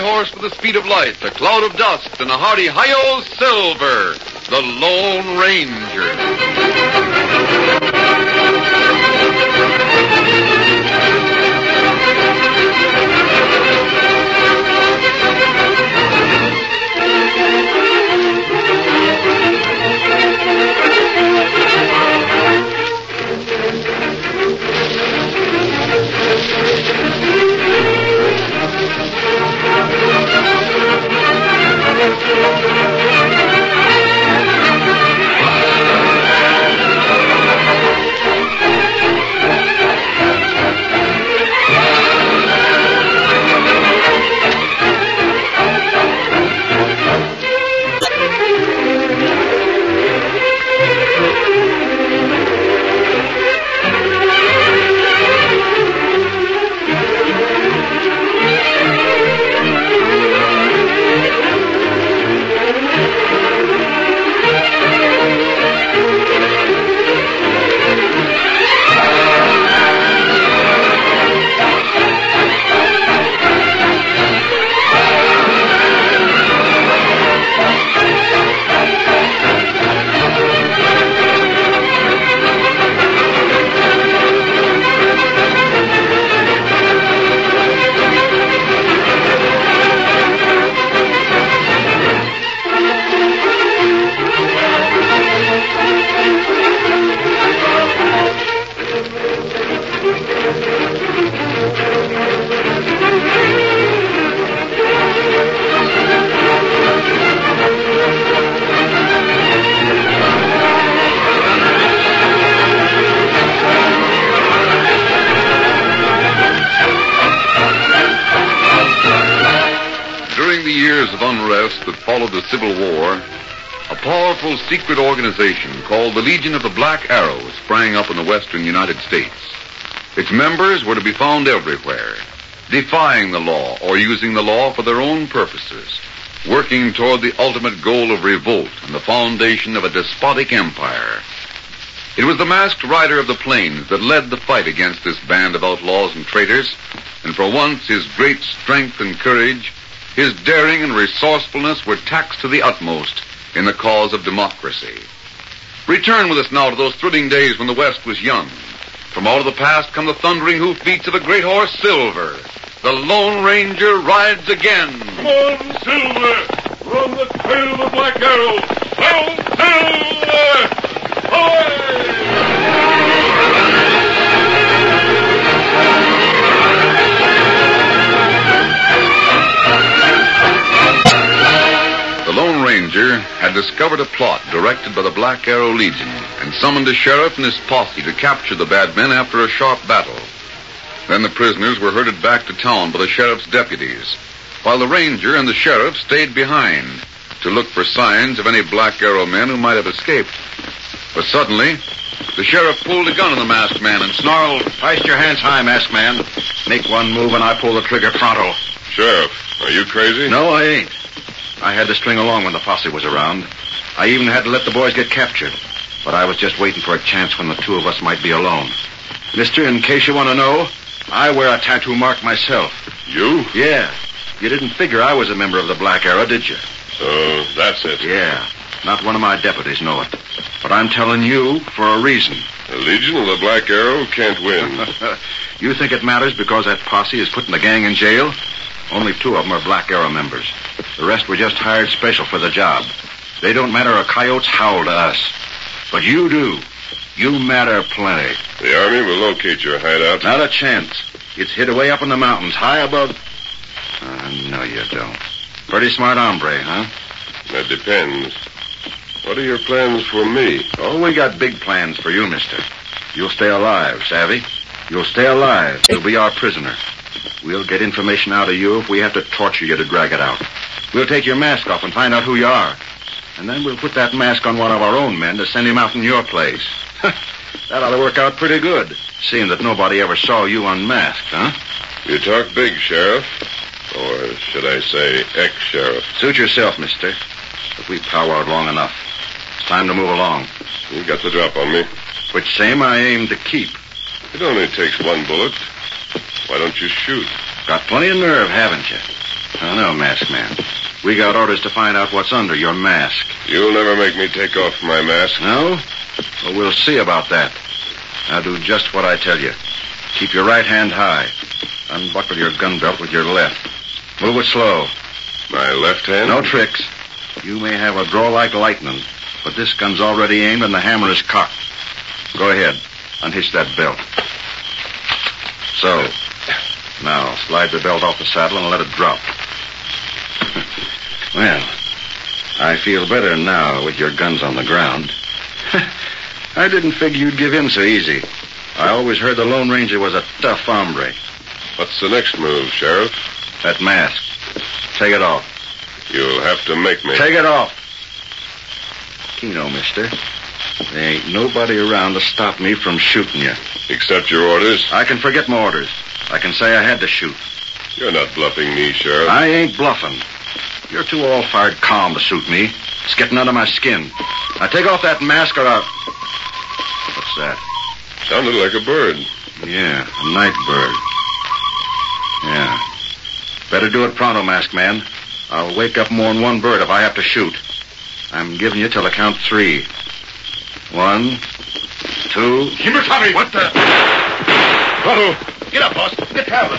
horse with the speed of light, a cloud of dust, and a hearty hi-yo Silver, the Lone Ranger. Of unrest that followed the Civil War, a powerful secret organization called the Legion of the Black Arrow sprang up in the western United States. Its members were to be found everywhere, defying the law or using the law for their own purposes, working toward the ultimate goal of revolt and the foundation of a despotic empire. It was the masked rider of the plains that led the fight against this band of outlaws and traitors, and for once his great strength and courage, his daring and resourcefulness were taxed to the utmost in the cause of democracy. Return with us now to those thrilling days when the West was young. From out of the past come the thundering hoofbeats of a great horse, Silver. The Lone Ranger rides again. Come on, Silver! We're on the trail of the Black Arrow. Down, Silver! Away! The Lone Ranger had discovered a plot directed by the Black Arrow Legion and summoned a sheriff and his posse to capture the bad men after a sharp battle. Then the prisoners were herded back to town by the sheriff's deputies, while the ranger and the sheriff stayed behind to look for signs of any Black Arrow men who might have escaped. But suddenly, the sheriff pulled a gun on the masked man and snarled, "Hoist your hands high, masked man. Make one move and I pull the trigger pronto." Sheriff, are you crazy? No, I ain't. I had to string along when the posse was around. I even had to let the boys get captured. But I was just waiting for a chance when the two of us might be alone. Mister, in case you want to know, I wear a tattoo mark myself. You? Yeah. You didn't figure I was a member of the Black Arrow, did you? So, that's it. Yeah. Not one of my deputies know it. But I'm telling you for a reason. The Legion of the Black Arrow can't win. You think it matters because that posse is putting the gang in jail? Only 2 of them are Black Arrow members. The rest were just hired special for the job. They don't matter a coyote's howl to us. But you do. You matter plenty. The Army will locate your hideout. Not a chance. It's hid away up in the mountains, high above... no, you don't. Pretty smart hombre, huh? That depends. What are your plans for me? Oh, we got big plans for you, mister. You'll stay alive, savvy? You'll stay alive. You'll be our prisoner. We'll get information out of you if we have to torture you to drag it out. We'll take your mask off and find out who you are. And then we'll put that mask on one of our own men to send him out in your place. That ought to work out pretty good, seeing that nobody ever saw you unmasked, huh? You talk big, Sheriff. Or should I say ex-sheriff? Suit yourself, mister. But we've powwowed long enough. It's time to move along. You got the drop on me. Which same I aim to keep. It only takes 1 bullet. Why don't you shoot? Got plenty of nerve, haven't you? Oh, no, Masked Man. We got orders to find out what's under your mask. You'll never make me take off my mask. No? Well, we'll see about that. Now do just what I tell you. Keep your right hand high. Unbuckle your gun belt with your left. Move it slow. My left hand? No tricks. You may have a draw like lightning, but this gun's already aimed and the hammer is cocked. Go ahead. Unhitch that belt. So. Now, slide the belt off the saddle and let it drop. Well, I feel better now with your guns on the ground. I didn't figure you'd give in so easy. I always heard the Lone Ranger was a tough hombre. What's the next move, Sheriff? That mask. Take it off. You'll have to make me. Take it off. Keno, mister. There ain't nobody around to stop me from shooting you. Accept your orders? I can forget my orders. I can say I had to shoot. You're not bluffing me, Sheriff. I ain't bluffing. You're too all-fired calm to suit me. It's getting under my skin. Now take off that mask or I'll... What's that? Sounded like a bird. Yeah, a night bird. Yeah. Better do it pronto, Masked Man. I'll wake up more than one bird if I have to shoot. I'm giving you till I count 3. 1, 2... Kimasabi! What the... Tonto! Get up, boss. Get traveling.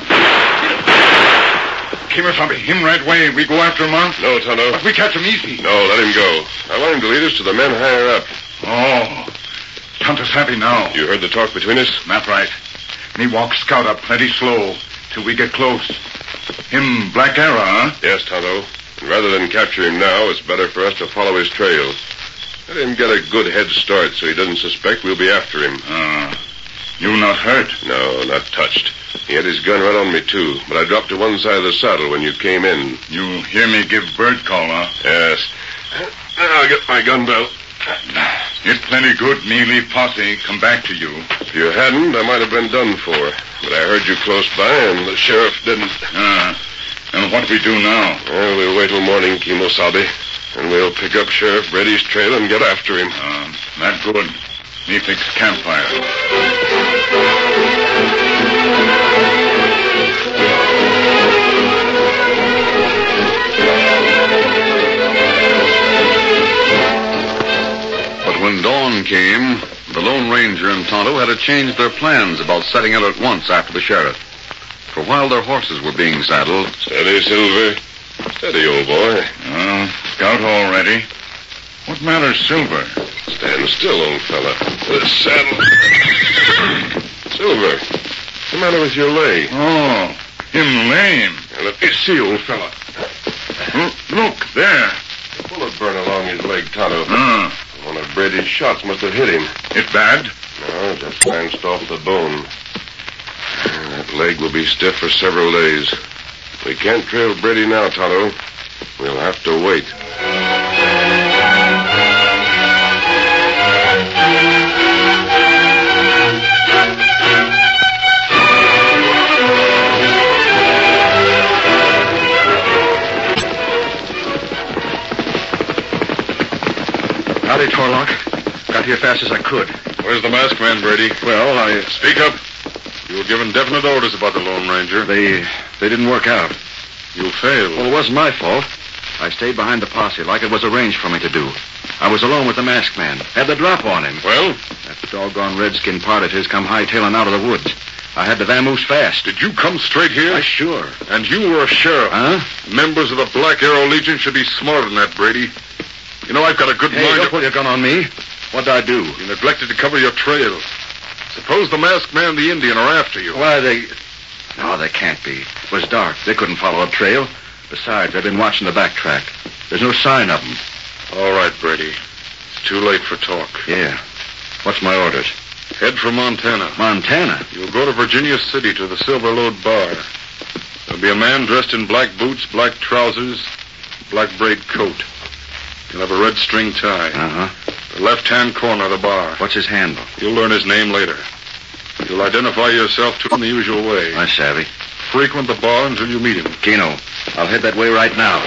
Kimasabi, him right way. We go after him, huh? No, Tonto. But we catch him easy. No, let him go. I want him to lead us to the men higher up. Oh. Tonto's happy now. You heard the talk between us? Not right. Me walk scout up plenty slow till we get close. Him Black Arrow, huh? Yes, Tonto. And rather than capture him now, it's better for us to follow his trail. Let him get a good head start so he doesn't suspect we'll be after him. You not hurt? No, not touched. He had his gun right on me, too, but I dropped to one side of the saddle when you came in. You hear me give bird call, huh? Yes. Now I'll get my gun belt. It's plenty good me leave posse come back to you. If you hadn't, I might have been done for. But I heard you close by, and the sheriff didn't. And what we do now? Well, we'll wait till morning, Kimosabe. And we'll pick up Sheriff Brady's trail and get after him. That good. Me fix campfire. But when dawn came, the Lone Ranger and Tonto had to change their plans about setting out at once after the sheriff. For while their horses were being saddled... Steady, Silver. Steady, old boy. Scout all ready. What matters, Silver? Stand still, old fella. The saddle. Silver, what's the matter with your leg? Oh, him lame. Now, let me see, old fella. Look, there. A bullet burn along his leg, Tonto. One of Brady's shots must have hit him. It bad? No, it just glanced off the bone. That leg will be stiff for several days. We can't trail Brady now, Tonto. We'll have to wait. Howdy, Torlock. Got here fast as I could. Where's the masked man, Brady? Well, Speak up. You were given definite orders about the Lone Ranger. They didn't work out. You failed. Well, it wasn't my fault. I stayed behind the posse like it was arranged for me to do. I was alone with the masked man. Had the drop on him. Well? That doggone redskin part of his come hightailing out of the woods. I had to vamoose fast. Did you come straight here? Sure. And you were a sheriff. Huh? Members of the Black Arrow Legion should be smarter than that, Brady. You know, I've got a good Hey, mind don't to... pull your gun on me. What'd I do? You neglected to cover your trail. Suppose the masked man and the Indian are after you. Why, No, they can't be. It was dark. They couldn't follow a trail. Besides, they've been watching the backtrack. There's no sign of them. All right, Brady. It's too late for talk. Yeah. What's my orders? Head for Montana. Montana? You'll go to Virginia City to the Silver Lode Bar. There'll be a man dressed in black boots, black trousers, black braid coat. He'll have a red string tie. Uh-huh. The left-hand corner of the bar. What's his handle? You'll learn his name later. You'll identify yourself to him the usual way. I savvy. Frequent the bar until you meet him. Keno, I'll head that way right now.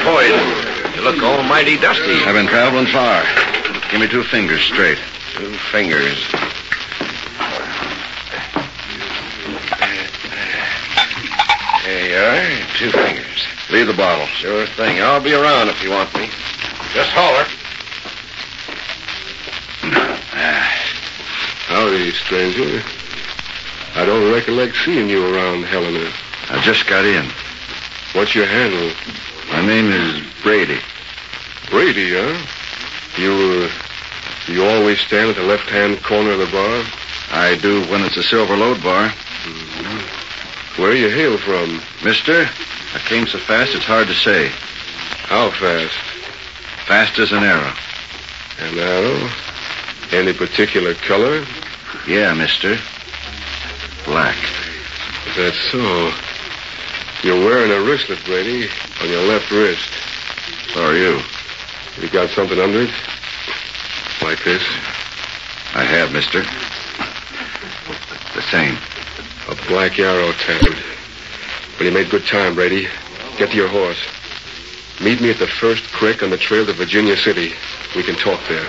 Boyd, you look almighty dusty. I've been traveling far. Give me 2 fingers straight. 2 fingers. There you are, 2 fingers. Leave the bottle. Sure thing. I'll be around if you want me. Just holler. Howdy, stranger. I don't recollect seeing you around Helena. I just got in. What's your handle? My name is Brady. Brady, huh? You always stand at the left-hand corner of the bar? I do when it's a Silver Lode bar. Mm-hmm. Where you hail from? Mister, I came so fast it's hard to say. How fast? Fast as an arrow. An arrow? Any particular color? Yeah, mister. Black. That's so. You're wearing a wristlet, Brady, on your left wrist. So are you. You got something under it? Like this? I have, mister. The same. A black arrow tattooed. Well, you made good time, Brady. Get to your horse. Meet me at the first creek on the trail to Virginia City. We can talk there.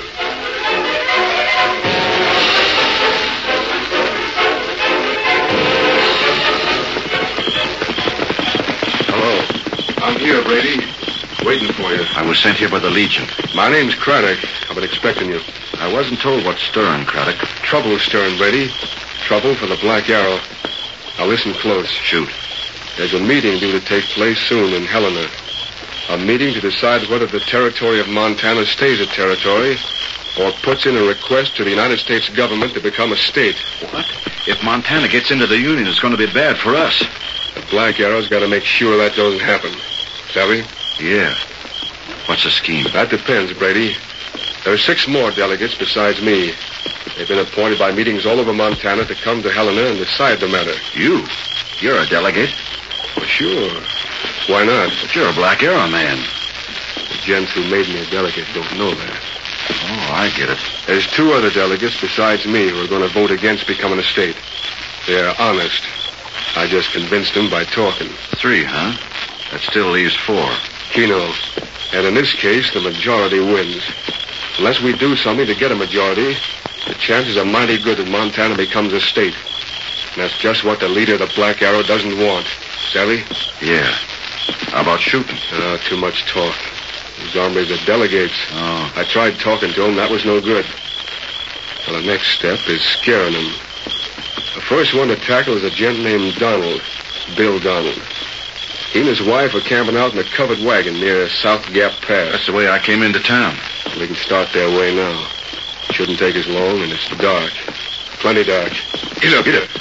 I'm here, Brady. Waiting for you. I was sent here by the Legion. My name's Craddock. I've been expecting you. I wasn't told what's stirring, Craddock. Trouble's stirring, Brady. Trouble for the Black Arrow. Now listen close. Shoot. There's a meeting due to take place soon in Helena. A meeting to decide whether the territory of Montana stays a territory or puts in a request to the United States government to become a state. What? If Montana gets into the Union, it's going to be bad for us. The Black Arrow's got to make sure that doesn't happen. Savvy? Yeah. What's the scheme? That depends, Brady. There are 6 more delegates besides me. They've been appointed by meetings all over Montana to come to Helena and decide the matter. You? You're a delegate? Well, sure. Why not? But you're a Black Arrow man. The gents who made me a delegate don't know that. Oh, I get it. There's 2 other delegates besides me who are going to vote against becoming a state. They're honest. I just convinced them by talking. 3, huh? That still leaves 4. Keno. And in this case, the majority wins. Unless we do something to get a majority, the chances are mighty good that Montana becomes a state. And that's just what the leader of the Black Arrow doesn't want. Savvy? Yeah. How about shooting? Too much talk. These hombres are delegates. Oh. I tried talking to them. That was no good. Well, the next step is scaring them. The first one to tackle is a gent named Donald. Bill Donald. He and his wife are camping out in a covered wagon near South Gap Pass. That's the way I came into town. We can start their way now. Shouldn't take us long, and it's dark. Plenty dark. Get up, get up.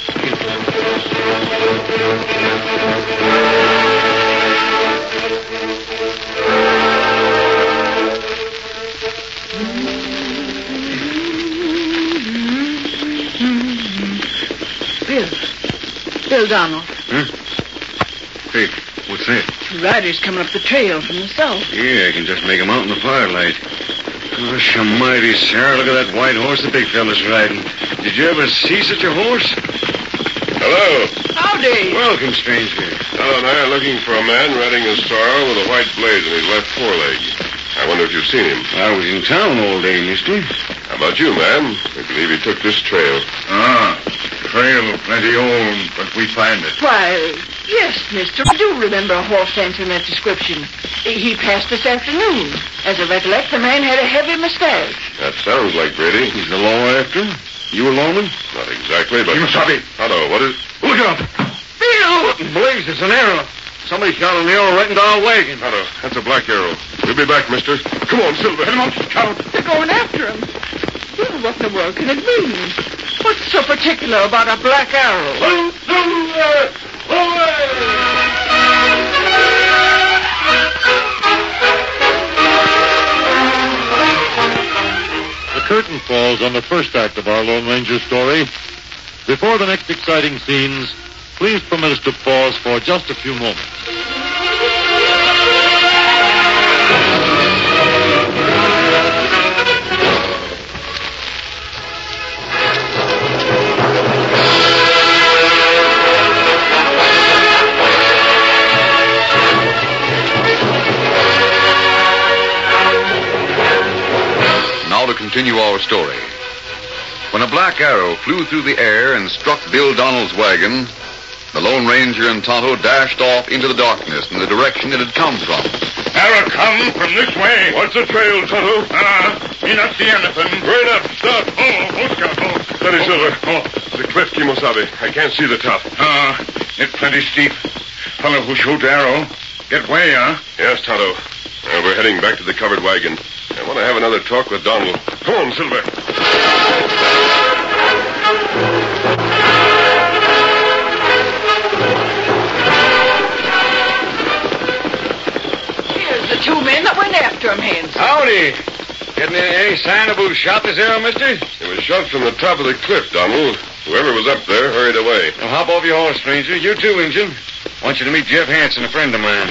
Bill Donald. Hey, what's that? Riders coming up the trail from the south. Yeah, I can just make 'em out in the firelight. Gosh almighty, Sarah, look at that white horse the big fella's riding. Did you ever see such a horse? Hello. Howdy. Welcome, stranger. Hello there, looking for a man riding a sorrel with a white blaze on his left foreleg. I wonder if you've seen him. I was in town all day, mister. How about you, ma'am? I believe he took this trail. Trail plenty old, but we find it. Why, yes, mister. I do remember a horse answering that description. He passed this afternoon. As I recollect, the man had a heavy mustache. That sounds like Brady. Is the law after him? You a lawman? Not exactly, but... You must be. Hello, what is... Look out! Bill! Blaze, it's an arrow. Somebody shot an arrow right into our wagon. Hello, that's a Black Arrow. We'll be back, mister. Come on, Silver. Hit him up, Scout. They're going after him. Well, what in the world can it mean? What's so particular about a Black Arrow? The curtain falls on the first act of our Lone Ranger story. Before the next exciting scenes, please permit us to pause for just a few moments. continue our story. When a black arrow flew through the air and struck Bill Donald's wagon, the Lone Ranger and Tonto dashed off into the darkness in the direction it had come from. Arrow come from this way. What's the trail, Tonto? Me not see anything. Right up, stop. Oh. Steady, Silver. The cliff, Kimosabe. I can't see the top. It's plenty steep. Fellow who shoot arrow. Get way, huh? Yes, Tonto. We're heading back to the covered wagon. I want to have another talk with Donald. Come on, Silver. Here's the two men that went after him, Hanson. Howdy. Getting any sign of who shot this arrow, mister? It was shot from the top of the cliff, Donald. Whoever was up there hurried away. Now hop off your horse, stranger. You too, Injun. I want you to meet Jeff Hanson, a friend of mine.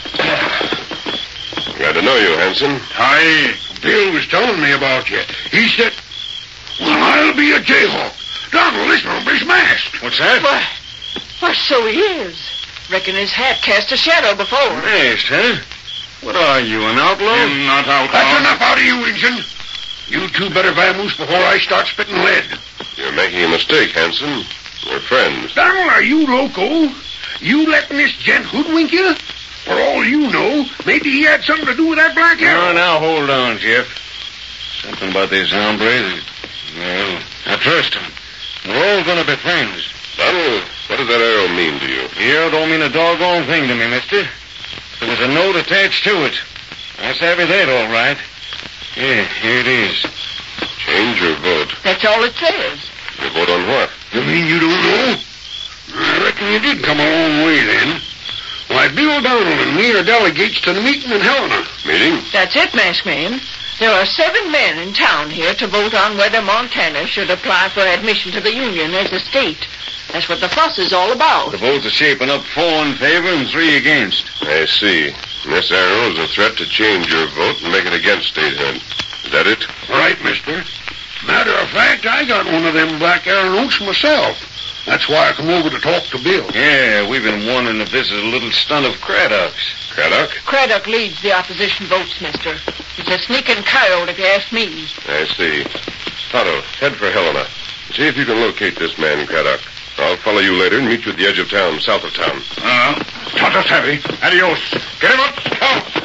Glad to know you, Hanson. Aye. Bill was telling me about you. He said, well, I'll be a Jayhawk. Donald, this hombre's masked. What's that? Why, so he is. Reckon his hat cast a shadow before. Masked, huh? What are you, an outlaw? I'm not outlaw. That's enough out of you, Injun. You two better vamoose before I start spitting lead. You're making a mistake, Hanson. We're friends. Donald, are you loco? You letting this gent hoodwink you? For all you know, maybe he had something to do with that black arrow. Now, hold on, Jeff. Something about this hombre. Well, I trust him. We're all going to be friends. Donald, what does that arrow mean to you? Arrow don't mean a doggone thing to me, mister. There was a note attached to it. I savvy that all right. Yeah, here it is. Change your vote. That's all it says. Your vote on what? You mean you don't know? I reckon you did come a long way then. Why, Bill Donald and me are delegates to the meeting in Helena. Meeting? That's it, masked man. There are 7 men in town here to vote on whether Montana should apply for admission to the Union as a state. That's what the fuss is all about. The votes are shaping up 4 in favor and 3 against. I see. And this arrow is a threat to change your vote and make it against statehood. Is that it? Right, mister. Matter of fact, I got one of them black arrow notes myself. That's why I come over to talk to Bill. Yeah, we've been wondering if this is a little stunt of Craddock's. Craddock? Craddock leads the opposition votes, mister. He's a sneaking coyote, if you ask me. I see. Tonto, head for Helena. See if you can locate this man, Craddock. I'll follow you later and meet you at the edge of town, south of town. Tonto savvy. Adios. Get him up. Come.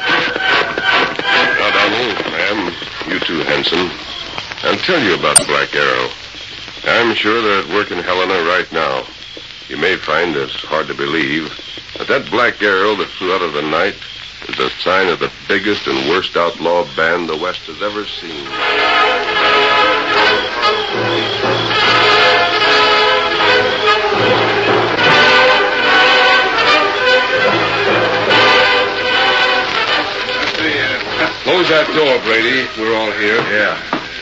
Now, Donald, ma'am, you too, Hanson. I'll tell you about the Black Arrow. I'm sure they're at work in Helena right now. You may find it hard to believe, but that Black Arrow that flew out of the night is a sign of the biggest and worst outlaw band the West has ever seen. Close that door, Brady. We're all here. Yeah.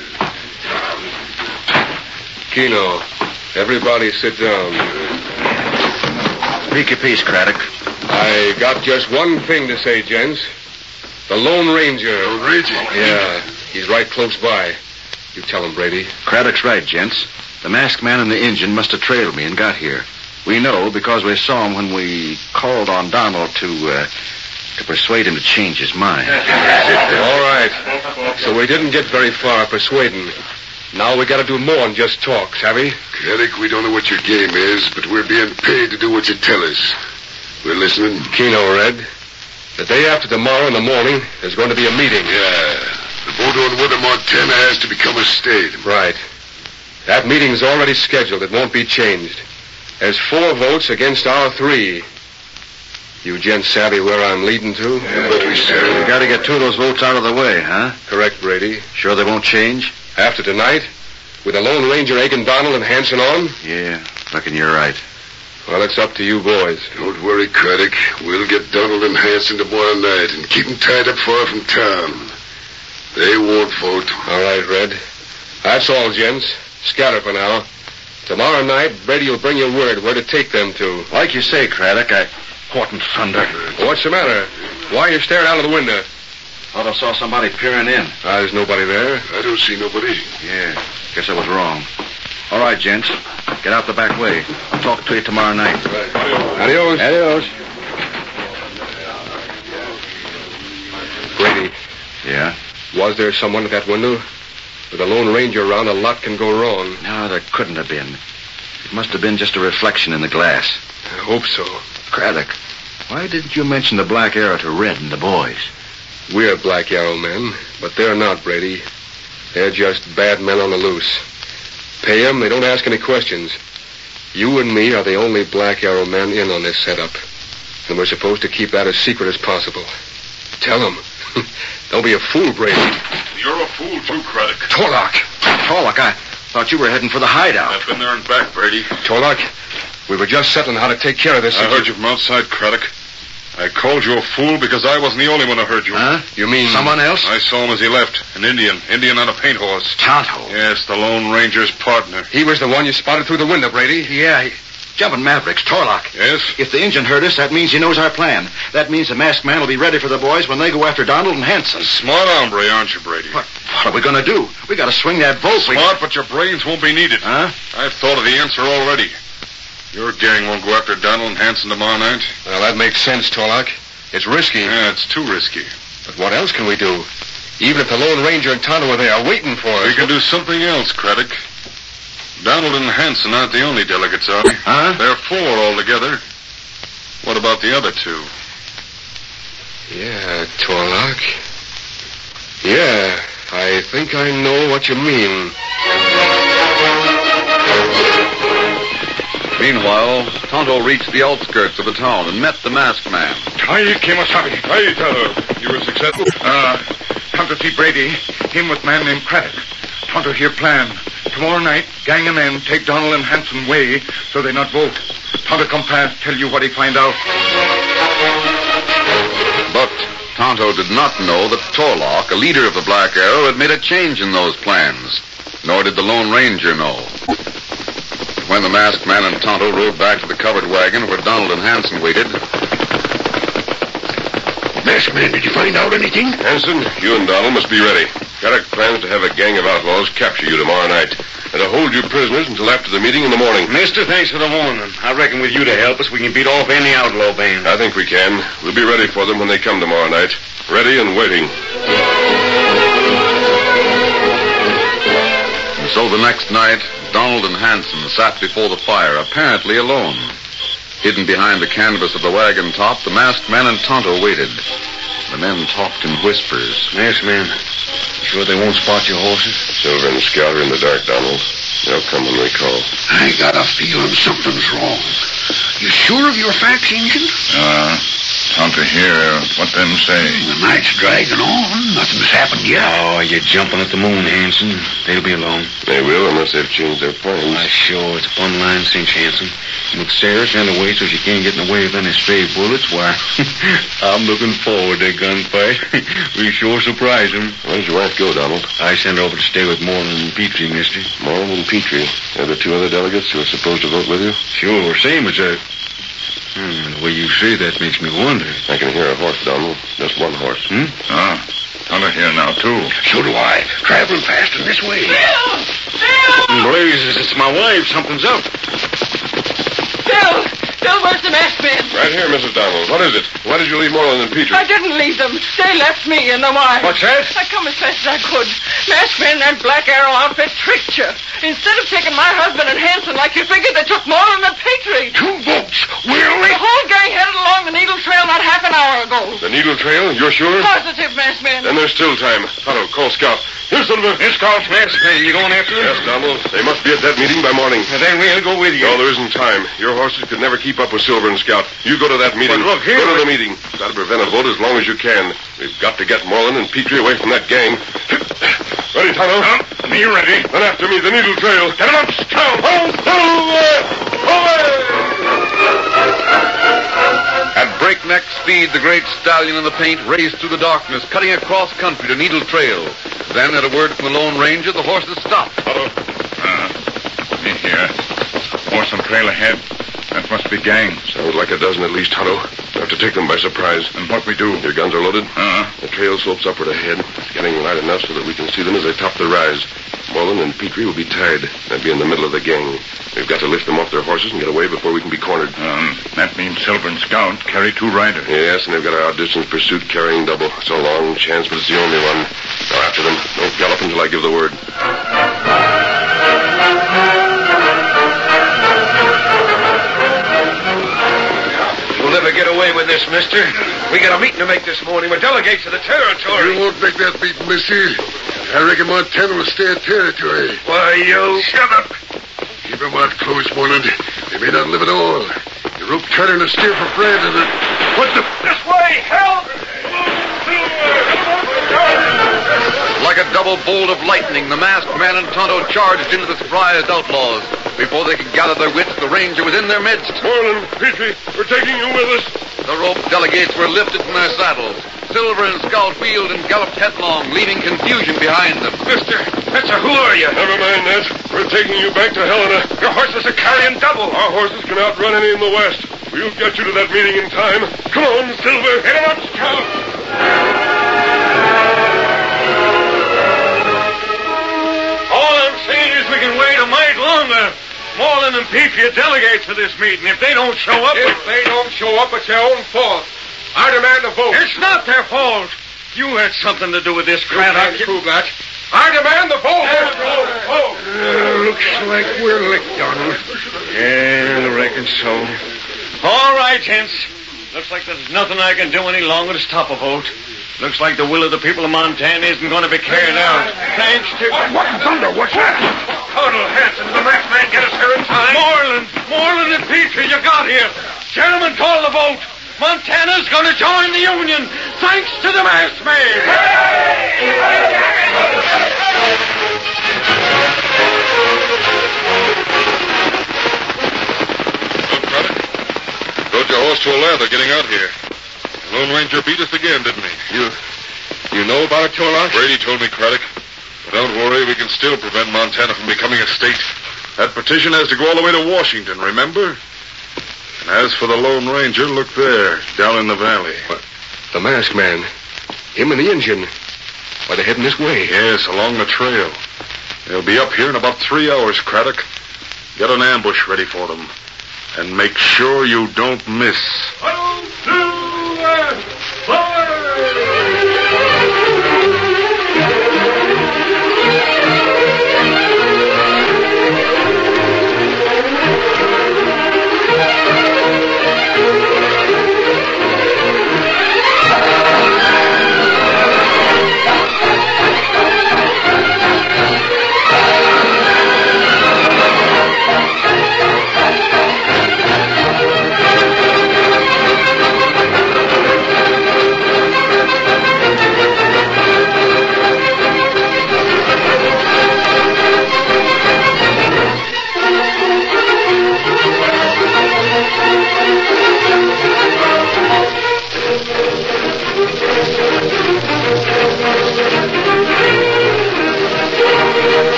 Keno, everybody sit down. Speak your piece, Craddock. I got just one thing to say, gents. The Lone Ranger. Lone Ranger? Yeah, he's right close by. You tell him, Brady. Craddock's right, gents. The masked man and the Injun must have trailed me and got here. We know because we saw him when we called on Donald to persuade him to change his mind. All right. So we didn't get very far persuading. Now we got to do more than just talk, savvy? Craddock, we don't know what your game is, but we're being paid to do what you tell us. We're listening. Keno, Red. The day after tomorrow in the morning, there's going to be a meeting. Yeah. The vote on whether Montana has to become a state. Right. That meeting's already scheduled. It won't be changed. There's 4 votes against our 3. You gents savvy where I'm leading to? Yeah, but we said. We got to get 2 of those votes out of the way, huh? Correct, Brady. Sure they won't change? After tonight, with the Lone Ranger egging Donald and Hanson on? Yeah, reckon you're right. Well, it's up to you boys. Don't worry, Craddock. We'll get Donald and Hanson tomorrow night and keep them tied up far from town. They won't vote. All right, Red. That's all, gents. Scatter for now. Tomorrow night, Brady will bring you word where to take them to. Like you say, Craddock, What in thunder? What's the matter? Why are you staring out of the window? Thought I saw somebody peering in. There's nobody there. I don't see nobody. Yeah, guess I was wrong. All right, gents. Get out the back way. I'll talk to you tomorrow night. Adios. Adios. Brady, Yeah? was there someone at that window? With a Lone Ranger around, a lot can go wrong. No, there couldn't have been. It must have been just a reflection in the glass. I hope so. Craddock, why didn't you mention the Black Arrow to Red and the boys? We're Black Arrow men, but they're not, Brady. They're just bad men on the loose. Pay them, they don't ask any questions. You and me are the only Black Arrow men in on this setup. And we're supposed to keep that as secret as possible. Tell them. Don't be a fool, Brady. You're a fool, too, Craddock. Torlock! Torlock, I thought you were heading for the hideout. I've been there and back, Brady. Torlock, we were just settling how to take care of this. I heard you from outside, Craddock. I called you a fool because I wasn't the only one who heard you. Huh? You mean... Someone else? I saw him as he left. An Indian on a paint horse. Tonto. Yes, the Lone Ranger's partner. He was the one you spotted through the window, Brady. Yeah, Jumping Mavericks, Torlock. Yes? If the Injun heard us, that means he knows our plan. That means the masked man will be ready for the boys when they go after Donald and Hanson. Smart hombre, aren't you, Brady? What are we going to do? We got to swing that boat. Smart, but your brains won't be needed. Huh? I've thought of the answer already. Your gang won't go after Donald and Hanson tomorrow night. Well, that makes sense, Torlock. It's risky. Yeah, it's too risky. But what else can we do? Even if the Lone Ranger and Tonto are there waiting for us. We can do something else, Craddock. Donald and Hanson aren't the only delegates out. Huh? There are 4 altogether. What about the other 2? Yeah, Torlock. Yeah, I think I know what you mean. Meanwhile, Tonto reached the outskirts of the town and met the masked man. Hi, Tonto. You were successful? Tonto see Brady. Him with man named Craddock. Tonto here plan. Tomorrow night, gang of men take Donald and Hanson way so they not vote. Tonto come past, tell you what he find out. But Tonto did not know that Torlock, a leader of the Black Arrow, had made a change in those plans. Nor did the Lone Ranger know. When the masked man and Tonto rode back to the covered wagon where Donald and Hanson waited... Masked man, did you find out anything? Hanson, you and Donald must be ready. Craddock plans to have a gang of outlaws capture you tomorrow night and to hold you prisoners until after the meeting in the morning. Mister, thanks for the warning. I reckon with you to help us, we can beat off any outlaw band. I think we can. We'll be ready for them when they come tomorrow night. Ready and waiting. And so the next night, Donald and Hanson sat before the fire, apparently alone. Hidden behind the canvas of the wagon top, the masked man and Tonto waited. The men talked in whispers. Masked man, sure they won't spot your horses? Silver and Scout are in the dark, Donald. They'll come when we call. I got a feeling something's wrong. You sure of your facts, Injun? Tonto hear what them say. The night's dragging on. Nothing's happened yet. Oh, you're jumping at the moon, Hanson. They'll be alone. They will, unless they've changed their plans. Why, sure, it's a fun line cinch, Hanson. With Sarah sent away so she can't get in the way of any stray bullets, why, I'm looking forward to gunfight. We sure surprise them. Where does your wife go, Donald? I sent her over to stay with Moreland and Petrie, mister. Moreland and Petrie. They're the 2 other delegates who are supposed to vote with you? Sure, same as a... the way you say that makes me wonder. I can hear a horse, Donald. Just one horse. Tonto here now, too. So do I. Traveling faster this way. Bill! Blazes, it's my wife. Something's up. Bill, where's the masked man? Right here, Mrs. Donald. What is it? Why did you leave Moreland and Petrie? I didn't leave them. They left me and the wife. What's that? I come as fast as I could. Masked man and Black Arrow outfit tricked you. Instead of taking my husband and Hanson like you figured, they took Moreland and Petrie. 2 boats. Really? The whole gang headed along the Needle Trail not half an hour ago. The Needle Trail? You're sure? Positive, masked man. Then there's still time. Tonto, call Scout. Here, Silver. This Scout's masked man. You going after him? Yes, Donald. They must be at that meeting by morning. Then we'll go with you. No, there isn't time. Your horses could never keep up with Silver and Scout. You go to that meeting. But look here. Go to the meeting. Got to prevent a vote as long as you can. We've got to get Moreland and Petrie away from that gang. Ready, Tonto? Me ready. Then after me, the Needle Trail. Get him up, Scout. At breakneck speed, the great stallion in the paint raced through the darkness, cutting across country to Needle Trail. Then, at a word from the Lone Ranger, the horses stopped. Me here. Horse on trail ahead. That must be gang. Sounds like a dozen at least, Tonto. We'll have to take them by surprise. And what we do? Your guns are loaded? The trail slopes upward ahead. It's getting light enough so that we can see them as they top the rise. Moreland and Petrie will be tied. They'll be in the middle of the gang. We've got to lift them off their horses and get away before we can be cornered. That means Silver and Scout carry 2 riders. Yes, and they've got our distance pursuit carrying double. It's a long chance, but it's the only one. Go after them. Don't gallop until I give the word. You'll never get away with this, mister. We got a meeting to make this morning with delegates of the territory. You won't make that meeting, missy. I reckon Montana will stay a territory. Why, you... Shut up. Keep your mouth closed, Moreland. They may not live at all. The rope turning a steer for Fred and what the... This way! Help! Like a double bolt of lightning, the masked man and Tonto charged into the surprised outlaws. Before they could gather their wits, the ranger was in their midst. Moreland, Petrie, we're taking you with us. The rope delegates were lifted from their saddles. Silver and Scout wheeled and galloped headlong, leaving confusion behind them. Mister, who are you? Never mind that. We're taking you back to Helena. Your horses are carrying double. Our horses can outrun any in the West. We'll get you to that meeting in time. Come on, Silver. Hit him up, Scout. All I'm saying is we can wait a mite longer. Moreland and Petrie are delegates for this meeting. If they don't show up... If they don't show up, it's their own fault. I demand a vote. It's not their fault. You had something to do with this, Craddock. You can't prove that. I demand the vote. Looks like we're licked, Donald. Yeah, I reckon so. All right, gents. Looks like there's nothing I can do any longer to stop a vote. Looks like the will of the people of Montana isn't going to be carried out. Thanks to... What in thunder? What's that? Total Hanson, the masked man get us here in time. Moreland and Petrie, you got here. Gentlemen, call the vote. Montana's going to join the Union, thanks to the masked man. Look, Craddock. Rode your horse to a lather getting out here. The Lone Ranger beat us again, didn't he? You know about it, Torlock? Brady told me, Craddock. But don't worry, we can still prevent Montana from becoming a state. That petition has to go all the way to Washington, remember? And as for the Lone Ranger, look there, down in the valley. What? The masked man. Him and the Indian. Why, they're heading this way. Yes, along the trail. They'll be up here in about 3 hours, Craddock. Get an ambush ready for them. And make sure you don't miss.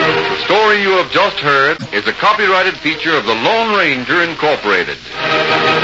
Just heard is a copyrighted feature of the Lone Ranger Incorporated.